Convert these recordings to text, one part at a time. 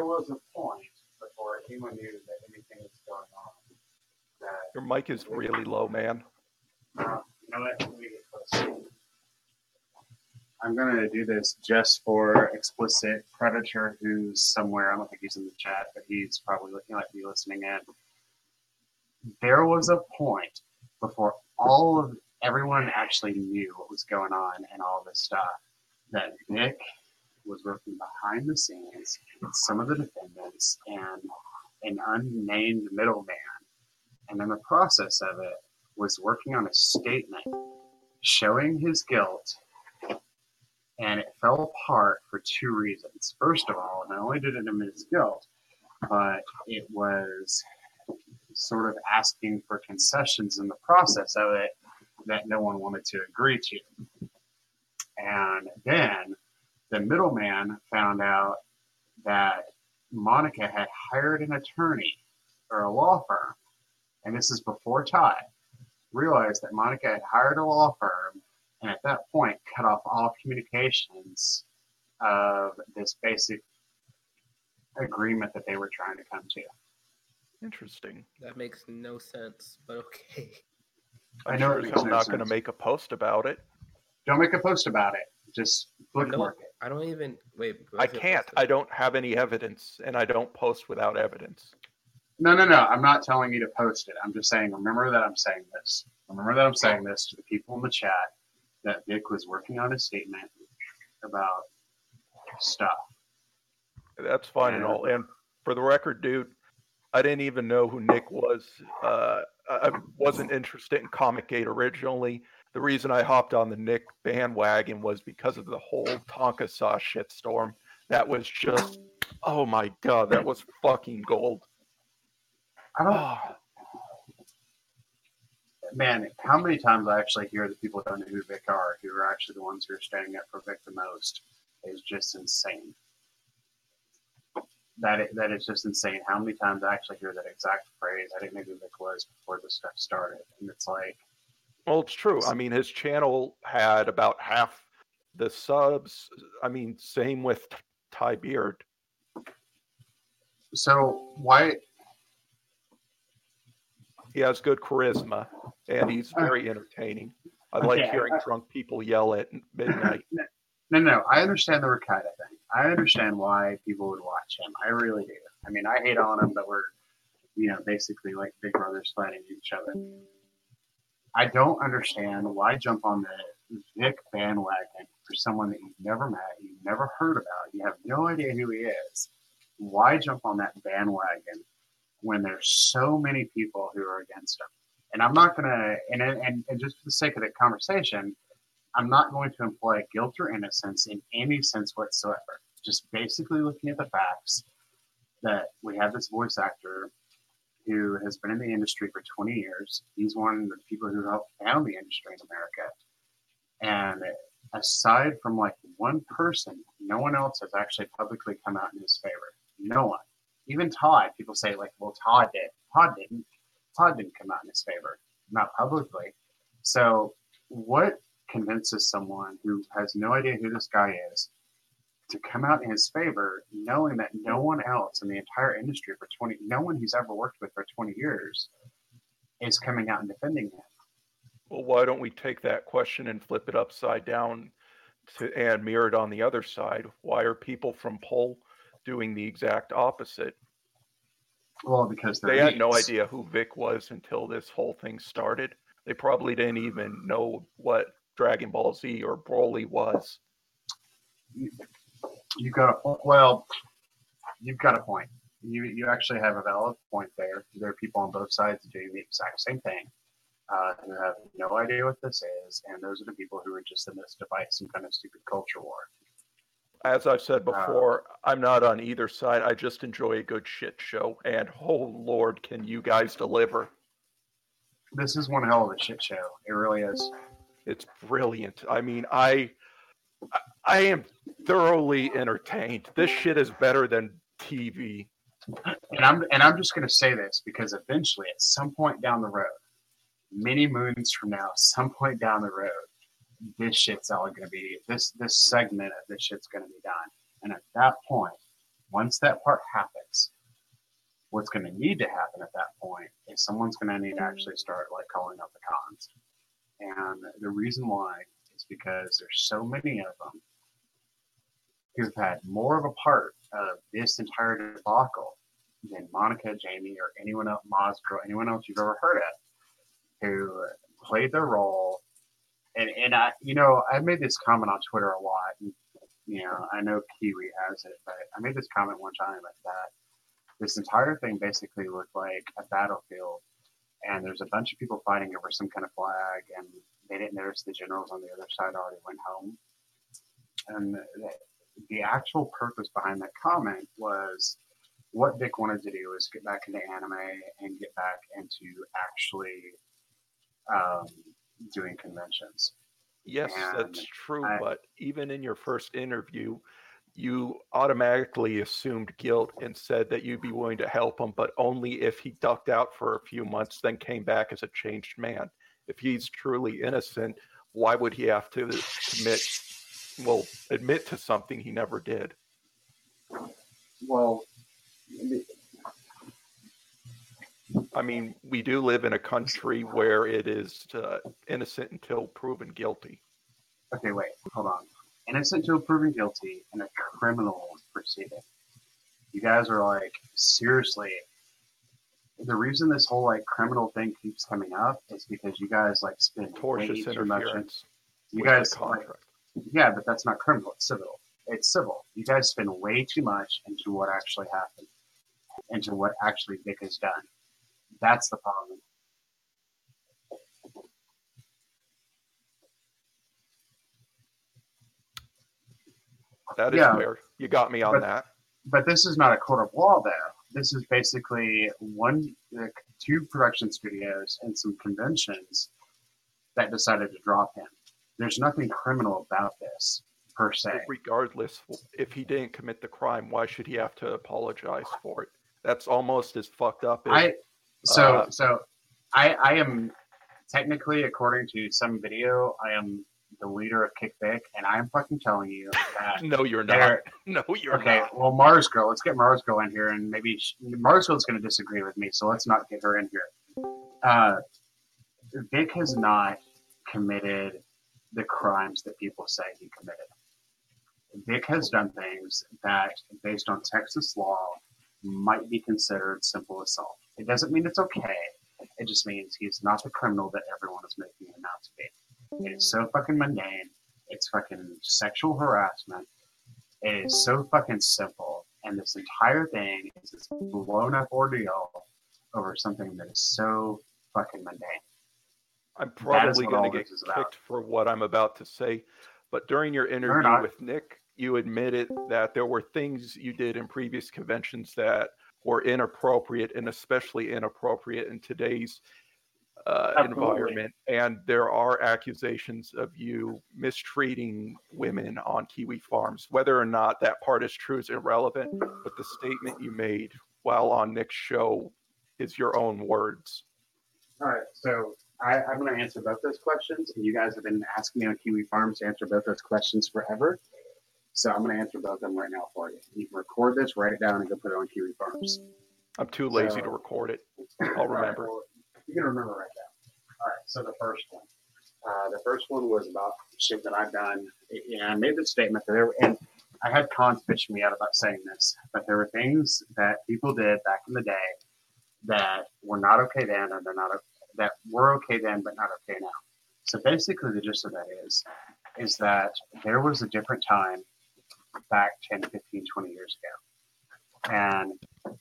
there was a point before anyone knew that anything was going on. That Your mic is really low, man. you know what? Let me get closer. I'm going to do this just for explicit Predator, who's somewhere. I don't think he's in the chat, but he's probably might be listening in. There was a point before everyone actually knew what was going on and all this stuff that Vic was working behind the scenes with some of the defendants and an unnamed middleman. And in the process of it, was working on a statement showing his guilt. And it fell apart for two reasons. First of all, not only did it admit his guilt, but it was sort of asking for concessions in the process of it that no one wanted to agree to. And then the middleman found out that Monica had hired an attorney or a law firm, and this is before Ty, realized that Monica had hired a law firm, and at that point cut off all communications of this basic agreement that they were trying to come to. Interesting. That makes no sense, but okay. I'm sure I'm not going to make a post about it. Don't make a post about it. Just bookmark it. I don't even wait. I can't. I don't have any evidence, and I don't post without evidence. No. I'm not telling you to post it. I'm just saying, remember that I'm saying this. Remember that I'm saying this to the people in the chat, that Vic was working on a statement about stuff. That's fine and all. And for the record, dude, I didn't even know who Nick was. I wasn't interested in Comic-Gate originally. The reason I hopped on the Nick bandwagon was because of the whole Tonka Saw shitstorm. That was just, oh my God, that was fucking gold. Man, how many times I actually hear that people don't know who Vic are, who are actually the ones who are standing up for Vic the most, is just insane. That is just insane. How many times I actually hear that exact phrase? I didn't know who Vic was before this stuff started. And it's like... Well, it's true. I mean, his channel had about half the subs. I mean, same with Ty Beard. So, why... He has good charisma, and he's very entertaining. I like hearing drunk people yell at midnight. No. I understand the Rakita thing. I understand why people would watch him. I really do. I mean, I hate on him, but we're, basically like big brothers fighting each other. I don't understand why jump on the Vic bandwagon for someone that you've never met, you've never heard about, you have no idea who he is. Why jump on that bandwagon when there's so many people who are against him? And I'm not going to, and just for the sake of the conversation, I'm not going to imply guilt or innocence in any sense whatsoever. Just basically looking at the facts that we have this voice actor who has been in the industry for 20 years. He's one of the people who helped found the industry in America. And aside from like one person, no one else has actually publicly come out in his favor. No one. Even Todd, people say like, well, Todd did. Todd didn't. Todd didn't come out in his favor, not publicly. So what convinces someone who has no idea who this guy is to come out in his favor, knowing that no one else in the entire industry no one he's ever worked with for 20 years is coming out and defending him? Well, why don't we take that question and flip it upside down and mirror it on the other side? Why are people from Pol doing the exact opposite? Well, because they had no idea who Vic was until this whole thing started. They probably didn't even know what Dragon Ball Z or Broly was. You've got a point. You actually have a valid point there. There are people on both sides doing the exact same thing who have no idea what this is, and those are the people who are just in this to fight some kind of stupid culture war. As I've said before, I'm not on either side. I just enjoy a good shit show, and oh Lord, can you guys deliver? This is one hell of a shit show. It really is. It's brilliant. I mean, I am thoroughly entertained. This shit is better than TV. And I'm just going to say this because eventually, at some point down the road, many moons from now, some point down the road, this shit's all going to be, this segment of this shit's going to be done. And at that point, Once that part happens, what's going to need to happen at that point is someone's going to need to actually start like calling out the cons. And the reason why is because there's so many of them who've had more of a part of this entire debacle than Monica, Jamie, or anyone else, Moz Girl, anyone else you've ever heard of, who played their role. And I, I made this comment on Twitter a lot. And, I know Kiwi has it, but I made this comment one time that this entire thing basically looked like a battlefield, and there's a bunch of people fighting over some kind of flag, and they didn't notice the generals on the other side already went home. And the actual purpose behind that comment was what Vic wanted to do was get back into anime and get back into actually doing conventions. Yes, that's true. But even in your first interview, you automatically assumed guilt and said that you'd be willing to help him, but only if he ducked out for a few months, then came back as a changed man. If he's truly innocent, why would he have to admit to something he never did? Well, I mean, we do live in a country where it is innocent until proven guilty. Okay, wait, hold on. Innocent until proven guilty in a criminal proceeding. You guys are like, seriously. The reason this whole like criminal thing keeps coming up is because you guys like spend tortious way too much. You guys, yeah, but that's not criminal. It's civil. It's civil. You guys spend way too much into what actually happened, into what actually Vic has done. That's the problem. That is fair. You got me on that. But this is not a court of law, though. This is basically two production studios and some conventions that decided to drop him. There's nothing criminal about this, per se. Regardless, if he didn't commit the crime, why should he have to apologize for it? That's almost as fucked up as... I am technically, according to some video, I am the leader of Kick Vic, and I'm fucking telling you that. No, you're not. No, you're not. Okay, well, Mars Girl, let's get Mars Girl in here, and maybe Mars Girl's going to disagree with me, so let's not get her in here. Vic has not committed the crimes that people say he committed. Vic has done things that, based on Texas law, might be considered simple assault. It doesn't mean it's okay. It just means he's not the criminal that everyone is making him out to be. It is so fucking mundane. It's fucking sexual harassment. It is so fucking simple. And this entire thing is this blown up ordeal over something that is so fucking mundane. I'm probably going to get kicked for what I'm about to say. But during your interview with Nick, you admitted that there were things you did in previous conventions that were inappropriate, and especially inappropriate in today's environment. And there are accusations of you mistreating women on Kiwi farms. Whether or not that part is true is irrelevant, but the statement you made while on Nick's show is your own words. All right, so I'm going to answer both those questions, and you guys have been asking me on Kiwi Farms to answer both those questions forever. So I'm going to answer both of them right now for you. You can record this, write it down, and go put it on Kiwi Farms. I'm too lazy to record it. I'll remember. Right, well, you can remember right now. All right, so the first one. The first one was about shit that I've done. And I made the statement that and I had cons bitching me out about saying this, but there were things that people did back in the day that were not okay then, and that were okay then, but not okay now. So basically the gist of that is that there was a different time back 10, 15, 20 years ago. And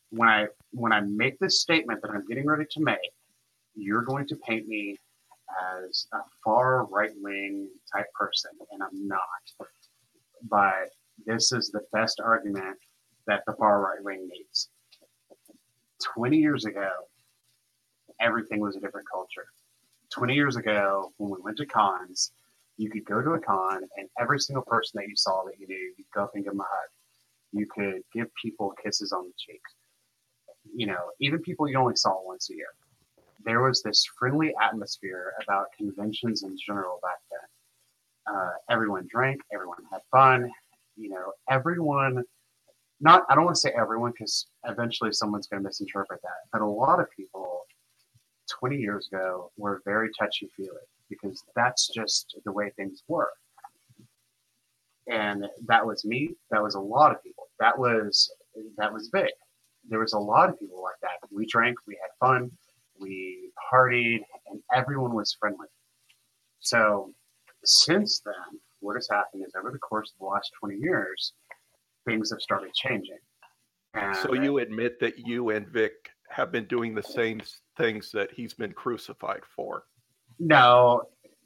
when I make this statement that I'm getting ready to make, you're going to paint me as a far right-wing type person, and I'm not. But this is the best argument that the far right-wing needs. 20 years ago, everything was a different culture. 20 years ago, when we went to cons, you could go to a con, and every single person that you saw that you knew, you'd go up and give them a hug. You could give people kisses on the cheeks. Even people you only saw once a year. There was this friendly atmosphere about conventions in general back then. Everyone drank, everyone had fun. Everyone not, I don't want to say everyone because eventually someone's going to misinterpret that, but a lot of people 20 years ago were very touchy feely because that's just the way things were. And that was me. That was a lot of people. That was Vic. There was a lot of people like that. We drank, we had fun, we partied, and everyone was friendly. So since then, what has happened is over the course of the last 20 years, things have started changing. And So you admit that you and Vic have been doing the same things that he's been crucified for. no,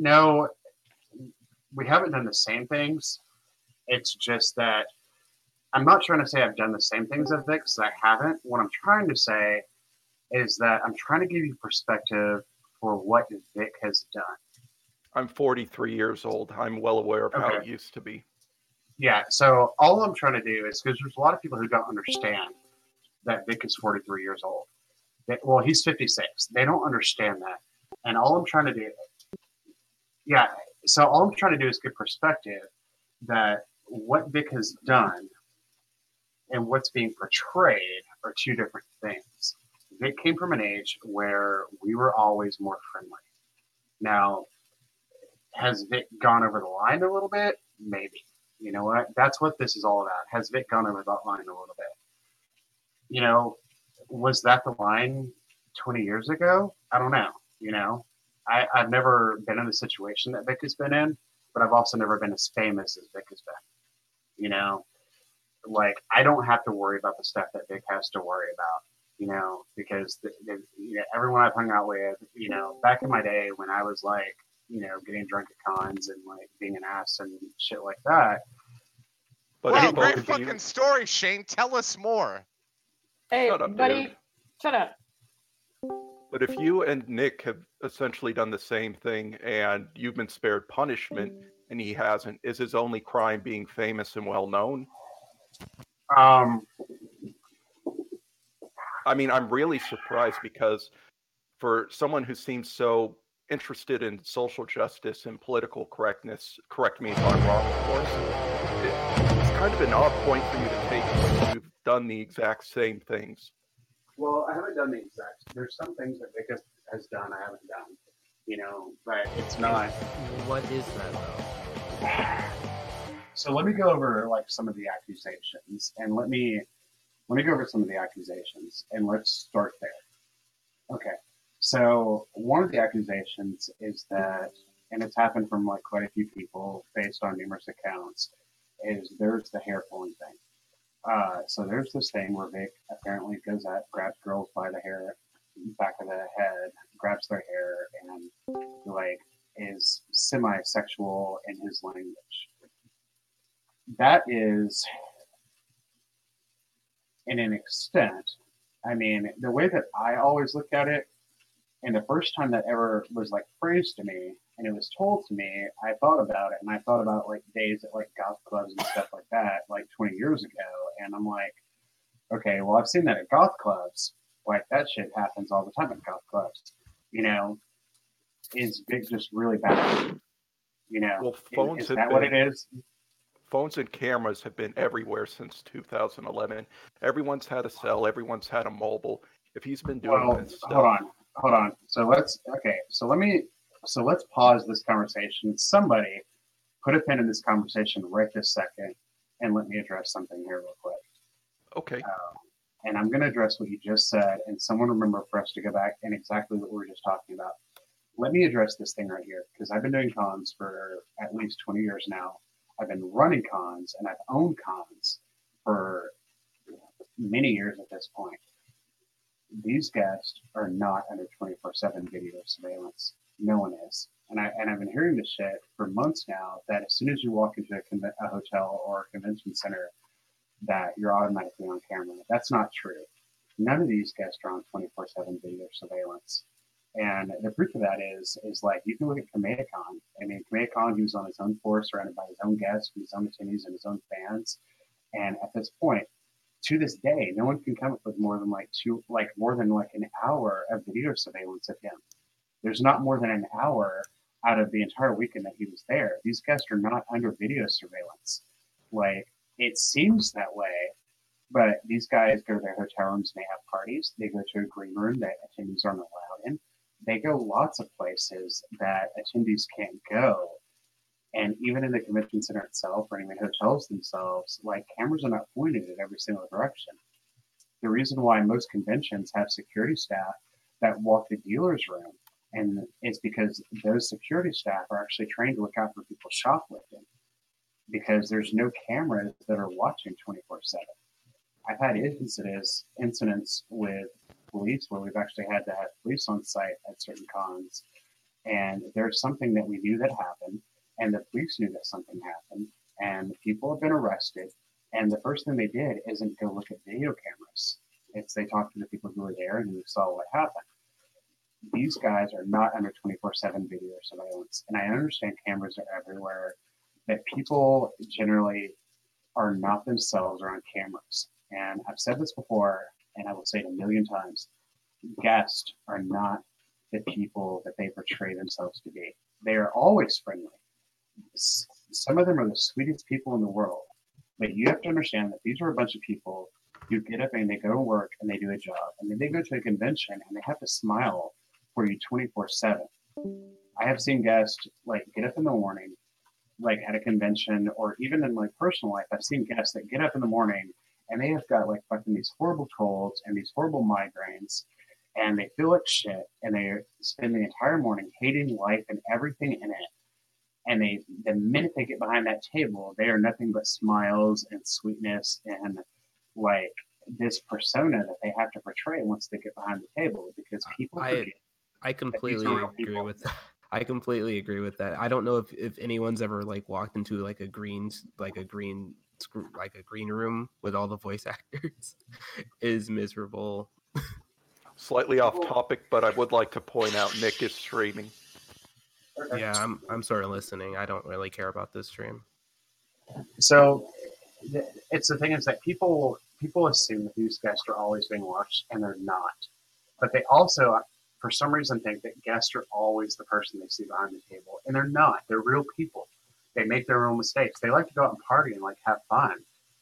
we haven't done the same things. It's just that I'm not trying to say I've done the same things as Vic, because I haven't. What I'm trying to say is that I'm trying to give you perspective for what Vic has done. I'm 43 years old. I'm well aware of how it Okay. used to be. Yeah, so all I'm trying to do is, because there's a lot of people who don't understand that Vic is 43 years old. Well, he's 56. They don't understand that. And all I'm trying to do, yeah, so all I'm trying to do is give perspective that what Vic has done and what's being portrayed are two different things. Vic came from an age where we were always more friendly. Now, has Vic gone over the line a little bit? Maybe. You know what? That's what this is all about. Has Vic gone over that line a little bit? You know, was that the line 20 years ago? I don't know. You know, I've never been in the situation that Vic has been in, but I've also never been as famous as Vic has been. You know, like I don't have to worry about the stuff that Vic has to worry about. You know, because everyone I've hung out with, you know, back in my day when I was like, you know, getting drunk at cons and like being an ass and shit like that. But Wow, if great both of you, fucking story, Shane. Tell us more. Hey, Shut up, buddy, dude. shut up. but if you and Nick have essentially done the same thing and you've been spared punishment and he hasn't, is his only crime being famous and well known? Um, I mean, I'm really surprised because for someone who seems so interested in social justice and political correctness, correct me if I'm wrong, of course, it's kind of an odd point for you to take when you've done the exact same things. well, I haven't done the exact. There's some things that Vic has done I haven't done. You know, but it's not. What is that though? So let me go over like some of the accusations, and let me go over some of the accusations, and let's start there. Okay. So one of the accusations is that, and it's happened from like quite a few people based on numerous accounts, is there's the hair pulling thing. So there's this thing where Vic apparently goes out, grabs girls by the hair, back of the head, grabs their hair, and like is semi-sexual in his language. That is, in an extent, I mean, the way that I always look at it, and the first time that ever was like phrased to me and it was told to me, I thought about it and I thought about like days at like goth clubs and stuff like that, like 20 years ago. And I'm like, okay, well, I've seen that at goth clubs. Like that shit happens all the time at goth clubs. You know, is Vic just really bad? You know, Well, phones is have that what been- it is? Phones and cameras have been everywhere since 2011. Everyone's had a cell, everyone's had a mobile. If he's been doing Well, this stuff, hold on. So let's pause this conversation. Somebody put a pin in this conversation right this second, and let me address something here real quick. okay. And I'm going to address what you just said, and someone remember for us to go back and exactly what we were just talking about. Let me address this thing right here, because I've been doing cons for at least 20 years now. I've been running cons, and I've owned cons for many years at this point. These guests are not under 24/7 video surveillance. No one is. And I've been hearing this shit for months now, that as soon as you walk into a hotel or a convention center, that you're automatically on camera. That's not true. None of these guests are on 24/7 video surveillance. And the proof of that is like, you can look at KamehaCon. I mean, KamehaCon, he was on his own floor, surrounded by his own guests, his own attendees, and his own fans. And at this point, to this day, no one can come up with more than an hour of video surveillance of him. There's not more than an hour out of the entire weekend that he was there. These guests are not under video surveillance. Like, it seems that way, But these guys go to their hotel rooms and they have parties. They go to a green room that attendees aren't allowed in. They go lots of places that attendees can't go. And even in the convention center itself, or even hotels themselves, like cameras are not pointed in every single direction. The reason why most conventions have security staff that walk the dealer's room, and it's because those security staff are actually trained to look out for people shoplifting, because there's no cameras that are watching 24/7. I've had incidents with police where we've actually had to have police on site at certain cons, and there's something that we knew that happened, and the police knew that something happened, and people have been arrested, and the first thing they did isn't go look at video cameras. It's they talked to the people who were there and who saw what happened. These guys are not under 24/7 video surveillance, and I understand cameras are everywhere, that people generally are not themselves around cameras. And I've said this before, and I will say it a million times. Guests are not the people that they portray themselves to be. They are always friendly. Some of them are the sweetest people in the world. But you have to understand that these are a bunch of people who get up and they go to work and they do a job. And then they go to a convention and they have to smile for you 24/7. I have seen guests like get up in the morning, like at a convention, or even in my personal life, I've seen guests that get up in the morning and they have got like fucking these horrible colds and these horrible migraines, and they feel like shit, and they spend the entire morning hating life and everything in it. And the minute they get behind that table, they are nothing but smiles and sweetness and like this persona that they have to portray once they get behind the table, because people forget. I completely agree with that. I completely agree with that. I don't know if anyone's ever like walked into like a green room with all the voice actors. Is miserable. Slightly off topic, but I would like to point out Nick is streaming. Yeah, I'm sort of listening. I don't really care about this stream. So it's the thing is that people assume that these guests are always being watched, and they're not. But they also, for some reason, think that guests are always the person they see behind the table, and they're not. They're real people. They make their own mistakes. They like to go out and party and like have fun,